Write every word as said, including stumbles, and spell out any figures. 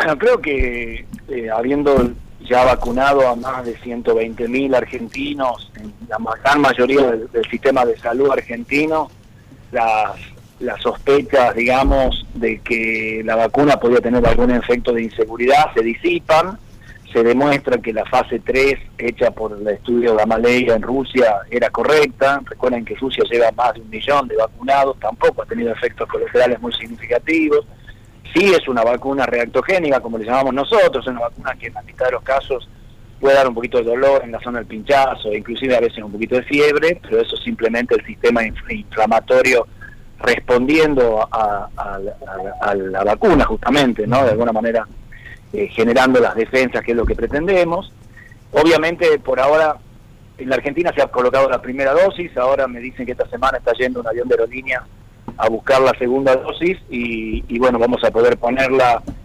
Bueno, creo que eh, habiendo ya vacunado a más de ciento veinte mil argentinos, en la gran mayoría del, del sistema de salud argentino, las, las sospechas, digamos, de que la vacuna podía tener algún efecto de inseguridad se disipan. Se demuestra que la fase tres, hecha por el estudio Gamaleya en Rusia, era correcta. Recuerden que Rusia lleva más de un millón de vacunados, tampoco ha tenido efectos colaterales muy significativos. Sí es una vacuna reactogénica, como le llamamos nosotros, es una vacuna que en la mitad de los casos puede dar un poquito de dolor en la zona del pinchazo, inclusive a veces un poquito de fiebre, pero eso es simplemente el sistema inflamatorio respondiendo a, a, a, a la vacuna justamente, ¿no? De alguna manera eh, generando las defensas, que es lo que pretendemos. Obviamente por ahora en la Argentina se ha colocado la primera dosis, ahora me dicen que esta semana está yendo un avión de aerolínea a buscar la segunda dosis y, y bueno, vamos a poder ponerla